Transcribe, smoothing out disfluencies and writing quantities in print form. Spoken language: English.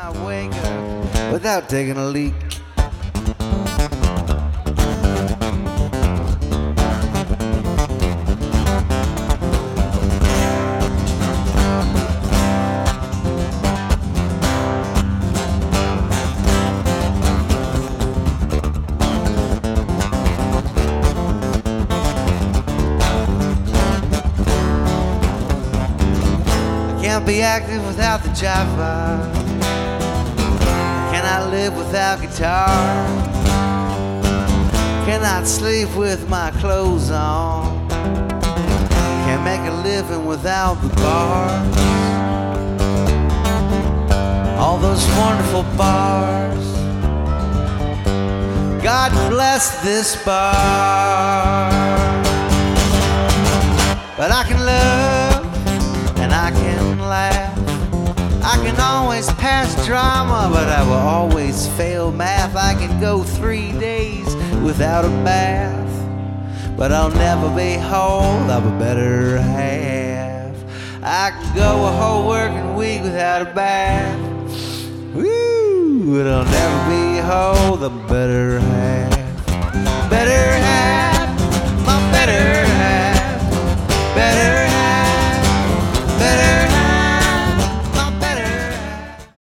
not wake up without taking a leak. Can't be active without the jive. Cannot live without guitar. Cannot sleep with my clothes on. Can't make a living without the bars. All those wonderful bars. God bless this bar. But I can love and I can laugh. I can always pass drama, but I will always fail math. I can go 3 days without a bath, but I'll never be whole of a better half. I can go a whole working week without a bath. Woo! But I'll never be whole of a better half. Better half.